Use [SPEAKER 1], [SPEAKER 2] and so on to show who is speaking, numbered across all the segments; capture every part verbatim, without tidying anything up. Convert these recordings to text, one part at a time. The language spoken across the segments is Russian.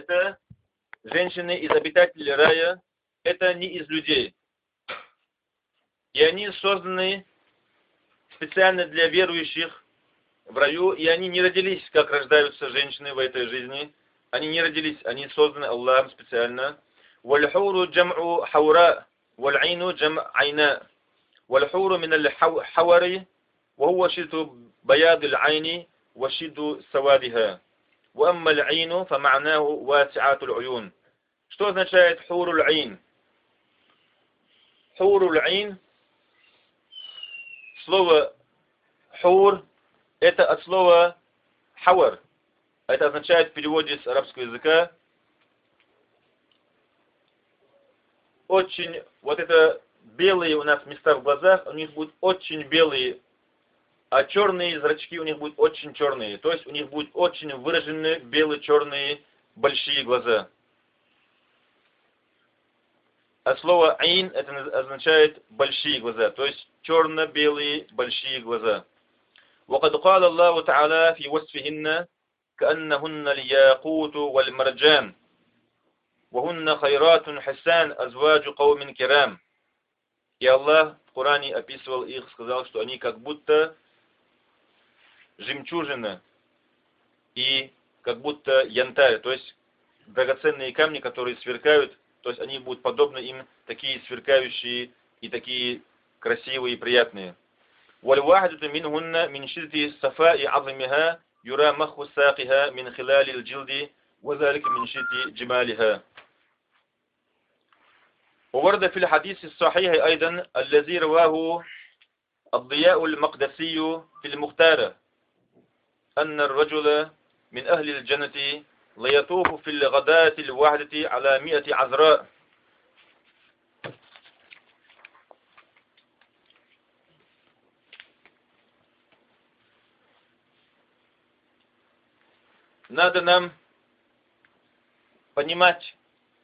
[SPEAKER 1] это женщины из обитателей рая, это не из людей. И они созданы специально для верующих в раю, и они не родились, как рождаются женщины в этой жизни. Они не родились, они созданы Аллахом специально. وَالْحُورُ جَمْعُ حَوْرَاء وَالْعَيْنُ جَمْعُ عَيْنَاء وَالْحُورُ مِنَ الْحَوَرِ وَهُوَ شِدُّ بَيَاضِ الْعَيْنِ وَشِدُّ سَوَادِهَا وَأَمَّا الْعَيْنُ فَمَعْنَاهُ وَاسِعَةُ الْعُيُونِ. Что означает хуруль айн? Хуруль айн, слово хур, это от слова хавар. Это означает в переводе с арабского языка очень, вот это белые у нас места в глазах, у них будут очень белые, а черные зрачки у них будут очень черные. То есть у них будут очень выраженные белые-черные большие глаза. А слово айн это означает большие глаза, то есть черно-белые большие глаза. وقد قال الله تعالى في وصفهن كأنهن الياقوت والمرجان وهن خيرات حسان أزواج قوم كرام. И Аллах в Коране описывал их, сказал, что они как будто жемчужина и как будто янтарь, то есть драгоценные камни, которые сверкают, то есть они будут подобны им, такие сверкающие и такие красивые и приятные. وَالْوَاحِدُ مِنْهُنَّ مِنْ شِدَّةِ صَفَاءِ عَظْمِهَا يُرَى مَخُّ سَاقِهَا مِنْ خِلَالِ الْجِلْدِ وَذَلِكَ مِنْ شِدَّةِ جِمَالِهَا. وورد في الحديث الصحيح أيضا الذي رواه الضياء المقدسي في المختار أن الرجل من أهل الجنة ليطوف في الغداة الواحدة على مئة عذراء. Надо нам понимать,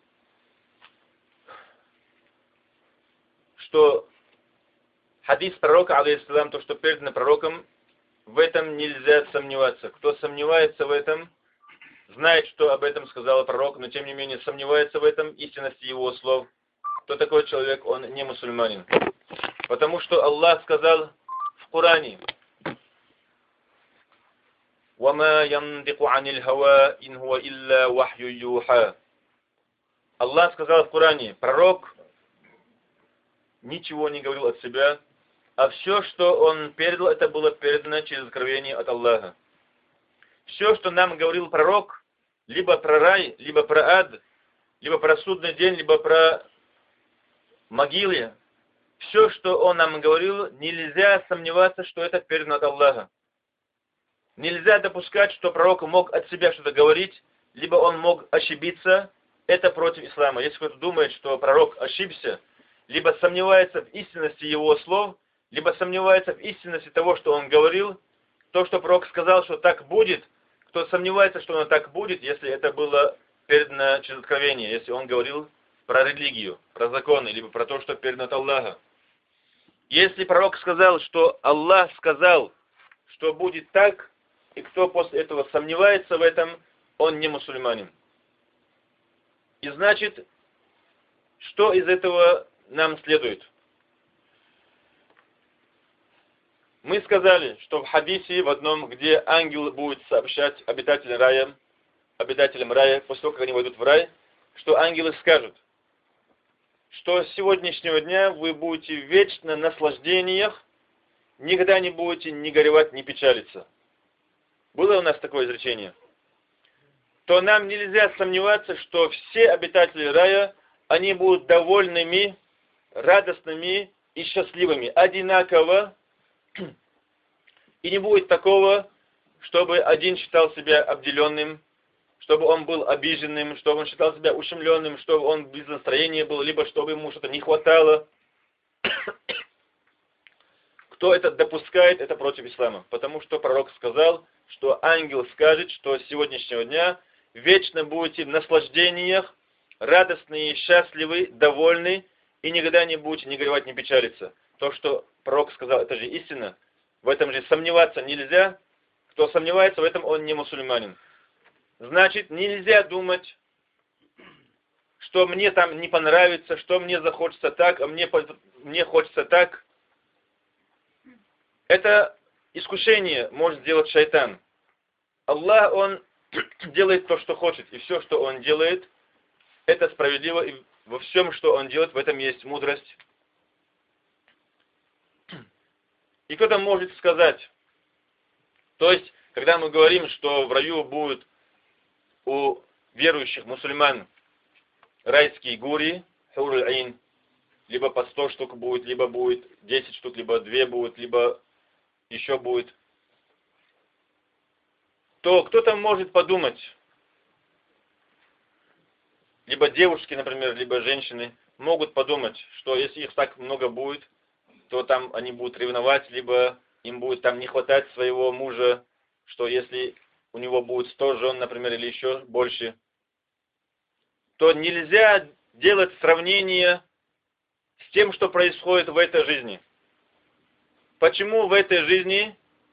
[SPEAKER 1] что хадис пророка, алейхиссалам, то, что передано пророком, в этом нельзя сомневаться. Кто сомневается в этом, знает, что об этом сказал пророк, но тем не менее сомневается в этом истинности его слов. Кто такой человек? Он не мусульманин. Потому что Аллах сказал в Коране: وَمَا يَنْدِقُ عَنِ الْهَوَىٰ إِنْ هُوَ إِلَّا وَحْيٌ يُوحَىٰ. Аллах сказал в Коране: пророк ничего не говорил от себя, а все, что он передал, это было передано через откровение от Аллаха. Все, что нам говорил пророк, либо про рай, либо про ад, либо про судный день, либо про могилы, все, что он нам говорил, нельзя сомневаться, что это передано от Аллаха. Нельзя допускать, что пророк мог от себя что-то говорить, либо он мог ошибиться. Это против ислама. Если кто-то думает, что пророк ошибся, либо сомневается в истинности его слов, либо сомневается в истинности того, что он говорил, то, что пророк сказал, что так будет, кто сомневается, что оно так будет, если это было передано через откровение, если он говорил про религию, про законы, либо про то, что передано от Аллаха. Если пророк сказал, что Аллах сказал, что будет так, и кто после этого сомневается в этом, он не мусульманин. И значит, что из этого нам следует? Мы сказали, что в хадисе в одном, где ангел будет сообщать обитателям рая, обитателям рая, после того, как они войдут в рай, что ангелы скажут, что с сегодняшнего дня вы будете в вечном наслаждениях, никогда не будете ни горевать, ни печалиться. Было у нас такое изречение? То нам нельзя сомневаться, что все обитатели рая, они будут довольными, радостными и счастливыми, одинаково. И не будет такого, чтобы один считал себя обделенным, чтобы он был обиженным, чтобы он считал себя ущемленным, чтобы он без настроения был, либо чтобы ему что-то не хватало. Кто это допускает, это против ислама. Потому что пророк сказал, что ангел скажет, что с сегодняшнего дня вечно будете в наслаждениях, радостные, счастливы, довольны, и никогда не будете ни горевать, ни печалиться. То, что пророк сказал, это же истина. В этом же сомневаться нельзя. Кто сомневается в этом, он не мусульманин. Значит, нельзя думать, что мне там не понравится, что мне захочется так, а мне, мне хочется так. Это искушение может сделать шайтан. Аллах, Он делает то, что хочет, и все, что Он делает, это справедливо, и во всем, что Он делает, в этом есть мудрость. И кто-то может сказать, то есть, когда мы говорим, что в раю будут у верующих мусульман райские гури, хуруль айн, либо по сто штук будет, либо будет десять штук, либо две будет, либо еще будет, то кто-то может подумать, либо девушки, например, либо женщины, могут подумать, что если их так много будет, то там они будут ревновать, либо им будет там не хватать своего мужа, что если у него будет сто жен, например, или еще больше, то нельзя делать сравнение с тем, что происходит в этой жизни. Почему в этой жизни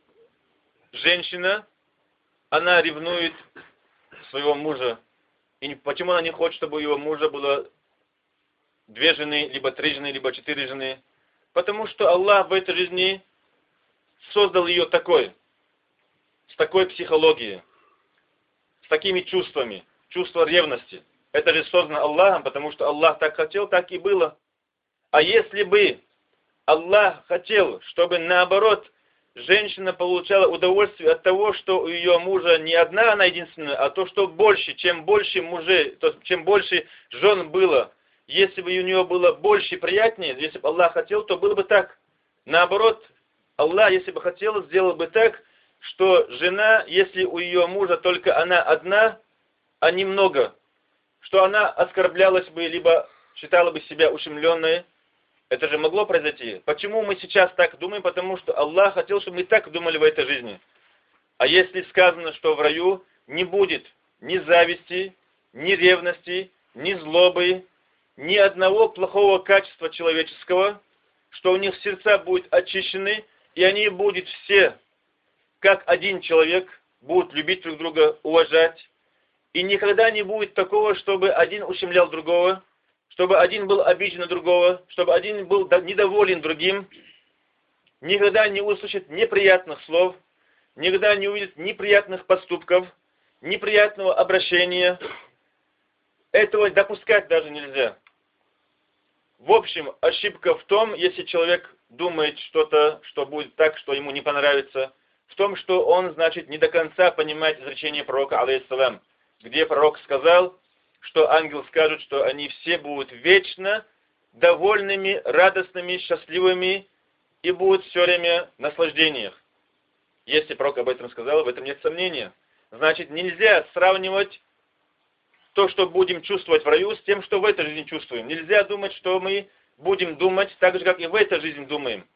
[SPEAKER 1] женщина, она ревнует своего мужа? И почему она не хочет, чтобы у его мужа было две жены, либо три жены, либо четыре жены? Потому что Аллах в этой жизни создал ее такой, с такой психологией, с такими чувствами, чувство ревности. Это же создано Аллахом, потому что Аллах так хотел, так и было. А если бы Аллах хотел, чтобы наоборот женщина получала удовольствие от того, что у ее мужа не одна она единственная, а то, что больше, чем больше мужей, то, чем больше жен было, если бы у нее было больше приятнее, если бы Аллах хотел, то было бы так. Наоборот, Аллах, если бы хотел, сделал бы так, что жена, если у ее мужа только она одна, а не много, что она оскорблялась бы, либо считала бы себя ущемленной. Это же могло произойти. Почему мы сейчас так думаем? Потому что Аллах хотел, чтобы мы так думали в этой жизни. А если сказано, что в раю не будет ни зависти, ни ревности, ни злобы, ни одного плохого качества человеческого, что у них сердца будут очищены, и они будут все, как один человек, будут любить друг друга, уважать. И никогда не будет такого, чтобы один ущемлял другого, чтобы один был обижен на другого, чтобы один был недоволен другим, никогда не услышит неприятных слов, никогда не увидит неприятных поступков, неприятного обращения. Этого допускать даже нельзя. В общем, ошибка в том, если человек думает что-то, что будет так, что ему не понравится, в том, что он, значит, не до конца понимает изречение пророка, алейхиссалям, где пророк сказал, что ангел скажет, что они все будут вечно довольными, радостными, счастливыми и будут все время в наслаждениях. Если пророк об этом сказал, в этом нет сомнения. Значит, нельзя сравнивать то, что будем чувствовать в раю, с тем, что в этой жизни чувствуем. Нельзя думать, что мы будем думать так же, как и в этой жизни думаем.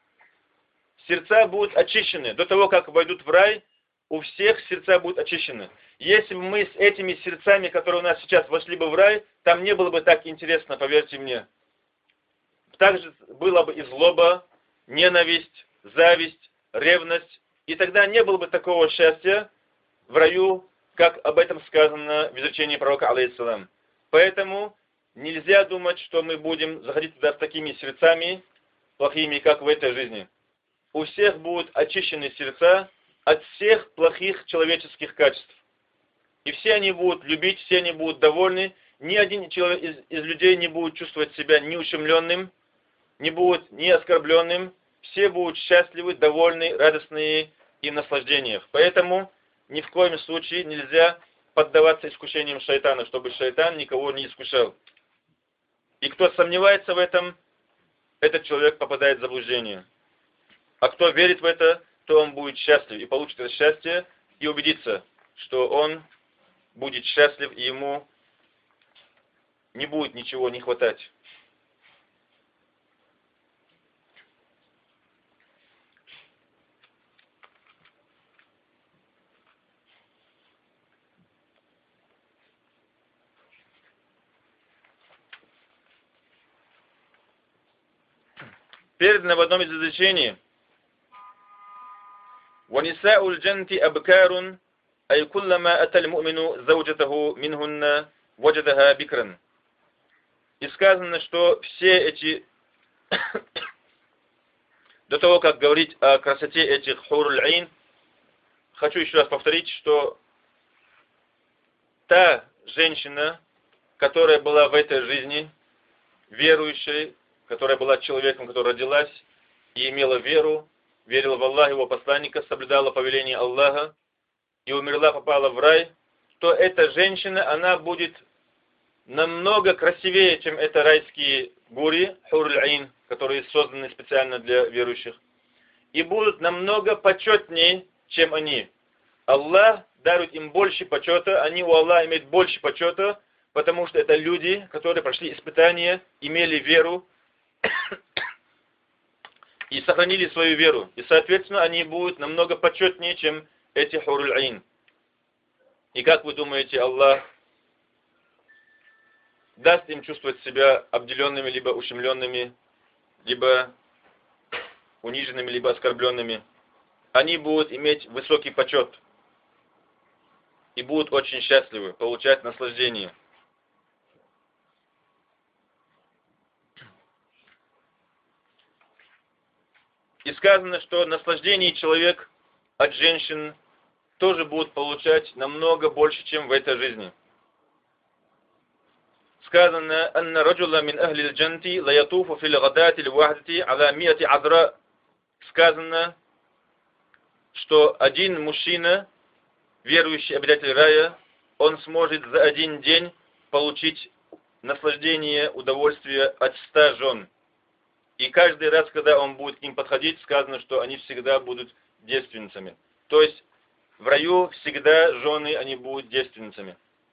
[SPEAKER 1] Сердца будут очищены. До того, как войдут в рай, у всех сердца будут очищены. Если бы мы с этими сердцами, которые у нас сейчас вошли бы в рай, там не было бы так интересно, поверьте мне. Также было бы и злоба, ненависть, зависть, ревность. И тогда не было бы такого счастья в раю, как об этом сказано в изречении пророка, алейхиссалам. Поэтому нельзя думать, что мы будем заходить туда с такими сердцами плохими, как в этой жизни. У всех будут очищены сердца от всех плохих человеческих качеств. И все они будут любить, все они будут довольны. Ни один человек из, из людей не будет чувствовать себя ни ущемленным, не будет ни оскорбленным. Все будут счастливы, довольны, радостные и в наслаждениях. Поэтому ни в коем случае нельзя поддаваться искушениям шайтана, чтобы шайтан никого не искушал. И кто сомневается в этом, этот человек попадает в заблуждение. А кто верит в это, то он будет счастлив и получит это счастье и убедится, что он будет счастлив и ему не будет ничего не хватать. Передано в одном из изречений: وَنِسَاءُ الْجَنَّةِ أَبْكَارٌ أي كلما أتى المؤمن زوجته منهن وجدها بكرا. И сказано, что все эти, до того, как говорить о красоте этих хур-аль-айн, хочу еще раз повторить, что та женщина, которая была в этой жизни, верующей, которая была человеком, которая родилась и имела веру, верила в Аллаха, его посланника, соблюдала повеление Аллаха и умерла, попала в рай, то эта женщина, она будет намного красивее, чем это райские гури, хур-аль-айн, которые созданы специально для верующих, и будут намного почетнее, чем они. Аллах дарует им больше почета, они у Аллаха имеют больше почета, потому что это люди, которые прошли испытания, имели веру и сохранили свою веру. И, соответственно, они будут намного почетнее, чем эти хур-аль-айн. И как вы думаете, Аллах даст им чувствовать себя обделенными, либо ущемленными, либо униженными, либо оскорбленными? Они будут иметь высокий почет и будут очень счастливы, получать наслаждение. И сказано, что наслаждение человек от женщин тоже будут получать намного больше, чем в этой жизни. Сказано, «Анна раджула мин ахли аль-джанти ла ятуфу фил гадати ль-вахдати аля миати адра». Сказано, что один мужчина, верующий обитатель рая, он сможет за один день получить наслаждение, удовольствие от ста жен. И каждый раз, когда он будет к ним подходить, сказано, что они всегда будут девственницами. То есть в раю всегда жены, они будут девственницами.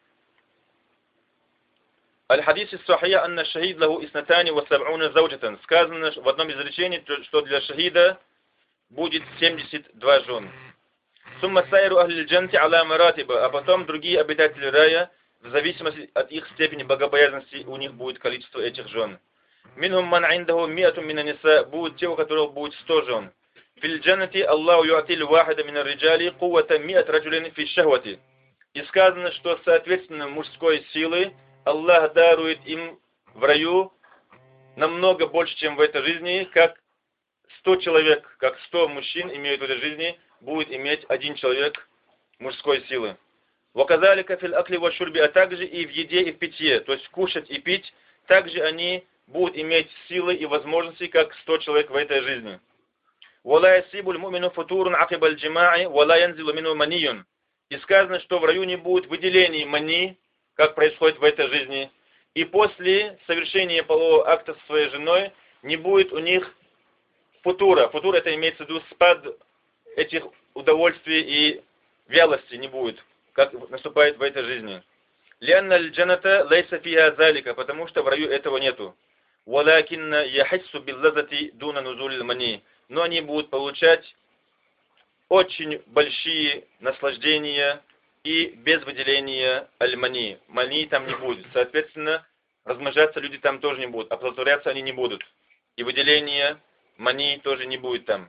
[SPEAKER 1] Аль-хадис ис-сахия анна шахид лаху иснатани ва саб'уна зауджатан. Сказано в одном из изречений, что для шахида будет семьдесят два жен. Сумма сайру ахли аль-джанти аля маратиба. А потом другие обитатели рая, в зависимости от их степени богобоязненности, у них будет количество этих жен. Минхум ман индаху миату мина ниса. Будут те, у которых будет сто жен. Фил джаннати Аллаху юатиль вахида мина риджали кувата миат раджулин фи шахвати. И сказано, что соответственно мужской силы Аллах дарует им в раю намного больше, чем в этой жизни, как сто человек, как сто мужчин имеют в этой жизни, будет иметь один человек мужской силы. Ваказалика фил акли ва шурби, а также и в еде, и в питье, то есть кушать и пить, также они будут иметь силы и возможности, как сто человек в этой жизни. Вала ясибуль мумину футурун акибаль джимаи, вала янзилу мину манiyun. И сказано, что в раю не будет выделений мани, как происходит в этой жизни. И после совершения полового акта со своей женой не будет у них футура. Футура — это имеется в виду спад этих удовольствий и вялости не будет, как наступает в этой жизни. Лианна аль-джаната лайса фиха залика, потому что в раю этого нету. Валакинна яхиссу биллазати дуна нузуль мани. Но они будут получать очень большие наслаждения и без выделения аль-мани. Мани там не будет. Соответственно, размножаться люди там тоже не будут. Оплодотворяться они не будут. И выделения мани тоже не будет там.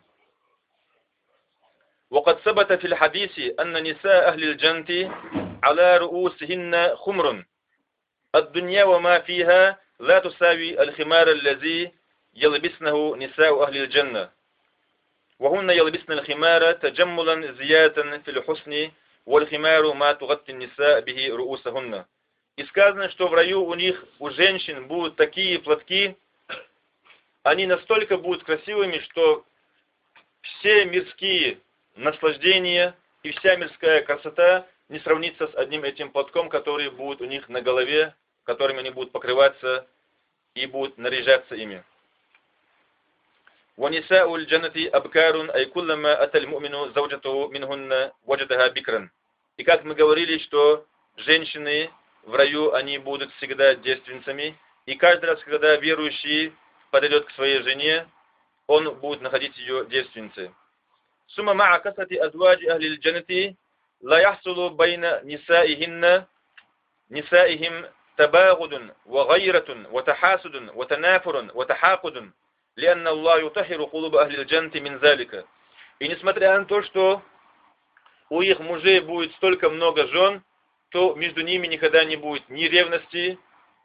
[SPEAKER 1] وقد ثبت في الحديث أن نساء أهل الجنة على رؤوسهن خمر الدنيا وما فيها لا تساوي الخمار الذي يلبسنه نساء أهل الجنة وهن يلبسن الخمار تجملا زيادة في الحسن والخمار ما تغطي النساء به رؤوسهن. И сказано, что в раю у них, у женщин будут такие платки, они настолько будут красивыми, что все мирские наслаждения и вся мирская красота не сравнится с одним этим платком, который будет у них на голове, которыми они будут покрываться и будут наряжаться ими. وَنِسَاءُ الْجَنَّةِ أَبْكَارٌ أَيْ كُلَّمَا أَتَى الْمُؤْمِنُ زَوْجَتَهُ مِنْهُنَّ وَجَدَهَا بِكْرًا. И как мы говорили, что женщины в раю, они будут всегда девственницами, и каждый раз, когда верующий подойдет к своей жене, он будет находить ее девственницей. ثم مع كثرة أزواج أهل الجنة لا يحصل بين نسائهن نسائهم تباغض وغيرة وتحاسد وتنافر وتحاقد لأن الله يطهر قلوب أهل الجنة من ذلك. И несмотря на то, что у их мужей будет столько много жен, то между ними никогда не будет ни ревности,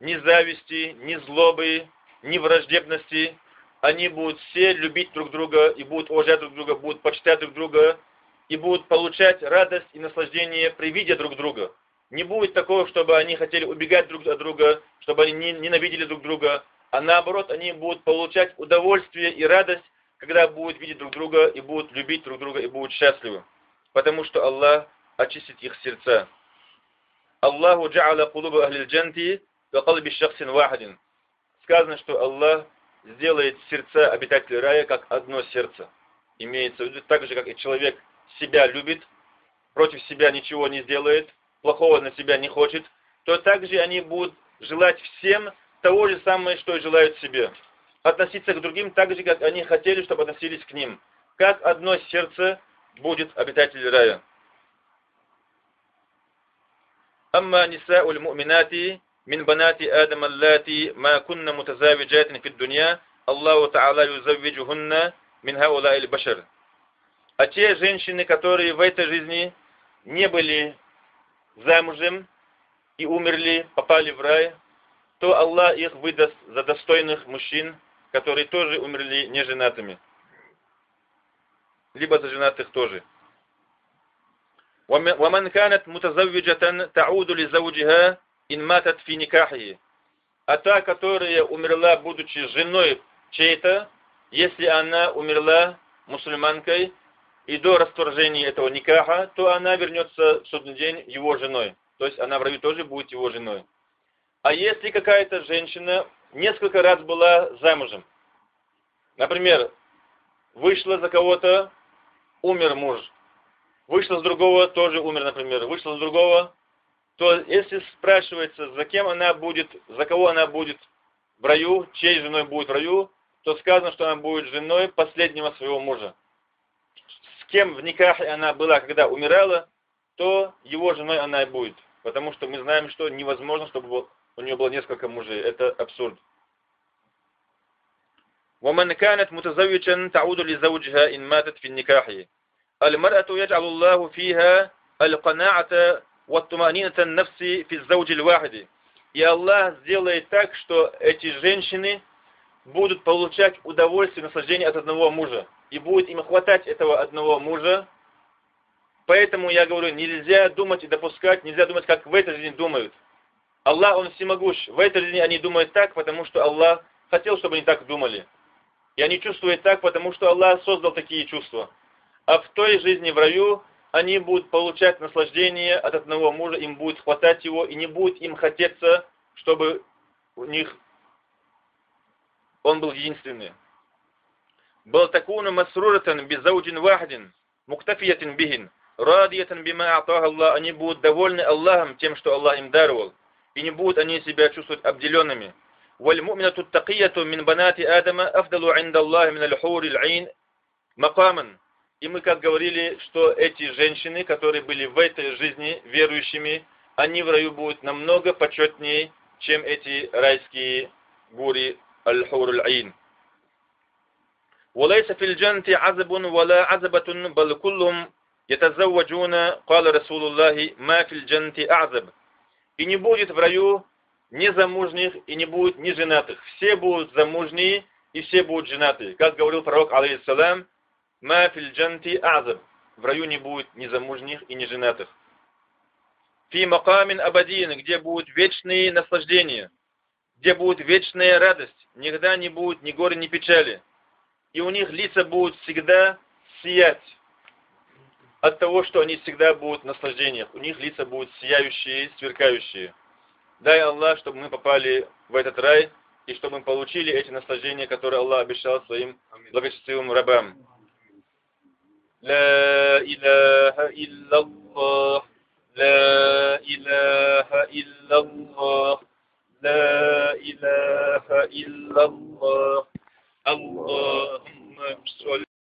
[SPEAKER 1] ни зависти, ни злобы, ни враждебности. Они будут все любить друг друга и будут уважать друг друга, будут почитать друг друга и будут получать радость и наслаждение при виде друг друга. Не будет такого, чтобы они хотели убегать друг от друга, чтобы они ненавидели друг друга, а наоборот, они будут получать удовольствие и радость, когда будут видеть друг друга и будут любить друг друга и будут счастливы. Потому что Аллах очистит их сердца. Аллаху джа'аля кулуба ахлил джанти ва калби шахсин вахадин. Сказано, что Аллах сделает сердца обитателей рая как одно сердце. Имеется в виду, так же, как и человек себя любит, против себя ничего не сделает, плохого на себя не хочет, то также они будут желать всем того же самого, что и желают себе. Относиться к другим так же, как они хотели, чтобы относились к ним. Как одно сердце будет обитатель рая. Амма ниса'уль му'минати мин банати Адама аллати ма кунна мутазавиджатин фид дунья, Аллаху та'ала юзаввиджухунна мин хаула'иль башар. А те женщины, которые в этой жизни не были замужем и умерли, попали в рай, то Аллах их выдаст за достойных мужчин, которые тоже умерли неженатыми. Либо за женатых тоже. وَمَنْ كَانَتْ مُتَزَوِّجَةً تَعُودُ لِزَوْجِهَا إِنْ مَاتَتْ فِي نِكَاحِهِ. А та, которая умерла, будучи женой чьей-то, если она умерла мусульманкой, и до расторжения этого никаха, то она вернется в судный день его женой. То есть она в раю тоже будет его женой. А если какая-то женщина несколько раз была замужем, например, вышла за кого-то, умер муж, вышла с другого, тоже умер, например, вышла с другого, то если спрашивается, за кем она будет, за кого она будет в раю, чьей женой будет в раю, то сказано, что она будет женой последнего своего мужа. С кем в никахе она была, когда умирала, то его женой она и будет. Потому что мы знаем, что невозможно, чтобы у нее было несколько мужей. Это абсурд. وَمَنْ كَانَتْ مُتَزَوِّجًا تَعُودُ لِزَوْجِهَا إِنْ مَاتَتْ فِي النِّكَاحِ. المرأة يجعل الله فيها القناعة والطمأنينة النفس في الزوج الواحد. И Аллах сделает так, что эти женщины будут получать удовольствие и наслаждение от одного мужа. И будет им хватать этого одного мужа. Поэтому я говорю, нельзя думать и допускать, нельзя думать, как в этой жизни думают. Аллах, Он всемогущ. В этой жизни они думают так, потому что Аллах хотел, чтобы они так думали. И они чувствуют так, потому что Аллах создал такие чувства. А в той жизни, в раю, они будут получать наслаждение от одного мужа, им будет хватать его, и не будет им хотеться, чтобы у них он был единственный. بل تكون مسرورة بزوج واحد مكتفية بهن راضية بما أعطاها الله. Они будут довольны Аллахом тем, что Аллах им даровал, и не будут они себя чувствовать обделенными. والمؤمنة التقية من بنات آدم أفضل عند الله من الحور العين مقاما. И мы как говорили, что эти женщины, которые были в этой жизни верующими, они в раю будут намного почетнее, чем эти райские гури аль-хур аль-айн. وليس في الجنة عزب ولا عزبة بل كلهم يتزوجون قال رسول الله ما في الجنة أعزب. И не будет в раю ни замужних и не будет ни женатых. Все будут замужние и все будут женатые. Как говорил пророк, алейхиссалям, ма фил джанти азаб. В раю не будет ни замужних и ни женатых. Фи макамин абадин, где будут вечные наслаждения, где будет вечная радость, никогда не будет ни горя, ни печали. И у них лица будут всегда сиять от того, что они всегда будут в наслаждениях. У них лица будут сияющие, сверкающие. Дай Аллах, чтобы мы попали в этот рай, и чтобы мы получили эти наслаждения, которые Аллах обещал своим благочестивым рабам. لا إله إلا الله لا إله إلا الله لا إله إلا الله